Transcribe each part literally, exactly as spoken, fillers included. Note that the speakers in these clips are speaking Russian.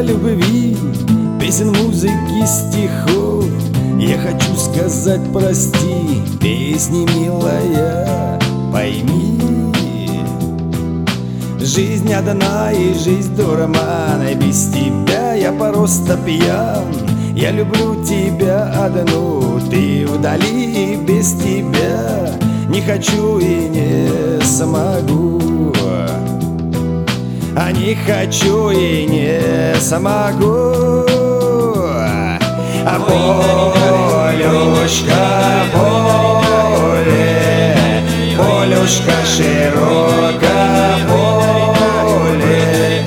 любви, песен, музыки, стихов. Я хочу сказать прости, песни, милая, пойми. Жизнь одна и жизнь дурман, и без тебя я просто пьян. Я люблю тебя одну, ты вдали, и без тебя не хочу и не смогу. А не хочу и не смогу. А полюшка, поле, полюшка широка, поле.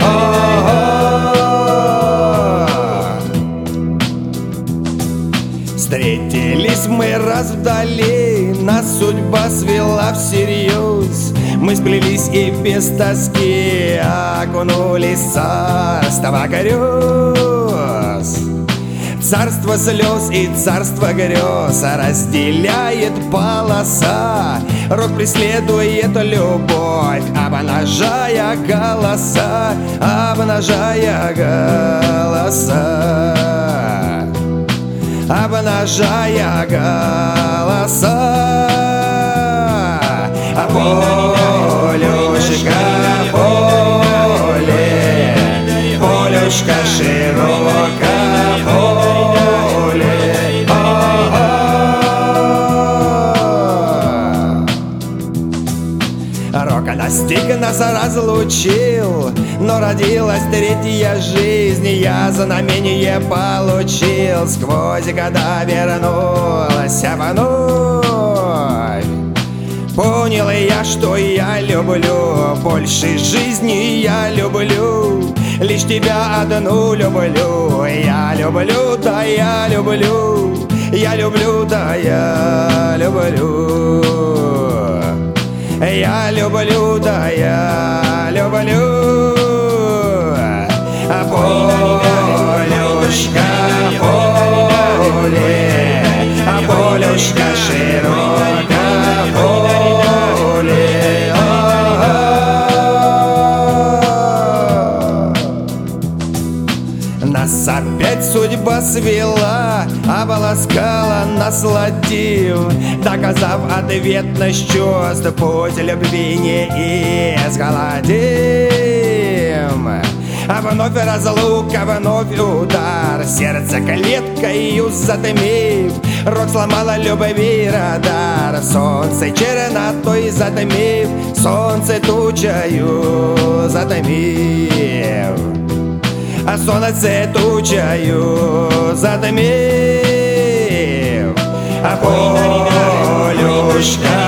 Встретились мы раз вдали, нас судьба свела всерьез. Мы сплелись и без тоски окунулись в царство грез. Царство слез и царство грез разделяет полоса. Рок преследует любовь, обнажая голоса, обнажая голоса, обнажая голоса. А полюшка, поле, полюшка широка, поле. Рок достиг нас, разлучил, но родилась третья жизнь. Я знамение получил, сквозь года вернулась вновь. Понял я, что я люблю больше жизни, я люблю лишь тебя одну люблю. Я люблю, да я люблю, я люблю, да я люблю. Я люблю, да я люблю. А полюшка, поле, а полюшка широка, поле. Нас опять судьба свела, обласкала, насладив, доказав ответность чувств, путь любви не изгладим. А вновь разлука, вновь удар, сердце клеткою затмив. Рок сломала любви радар, солнце чернотой затмив, солнце тучою затмив. А солнце тучою затмив. А полюшка,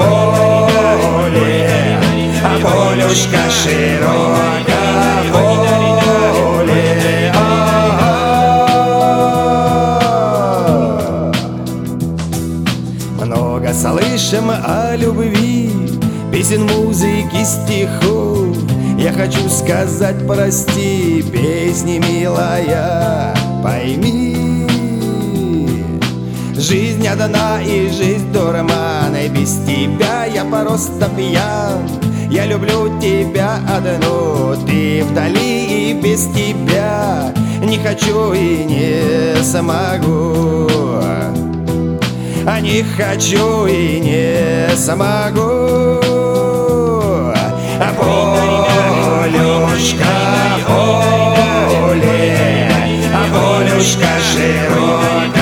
поле, а полюшка широка, поле. Много слышим о любви, песен, музыки, стихов. Я хочу сказать прости, песни, милая, пойми. Жизнь одна и жизнь дурман, и без тебя я просто пьян. Я люблю тебя одну, ты вдали, и без тебя не хочу и не смогу. А не хочу и не смогу. А полюшка, поле, а полюшка широка.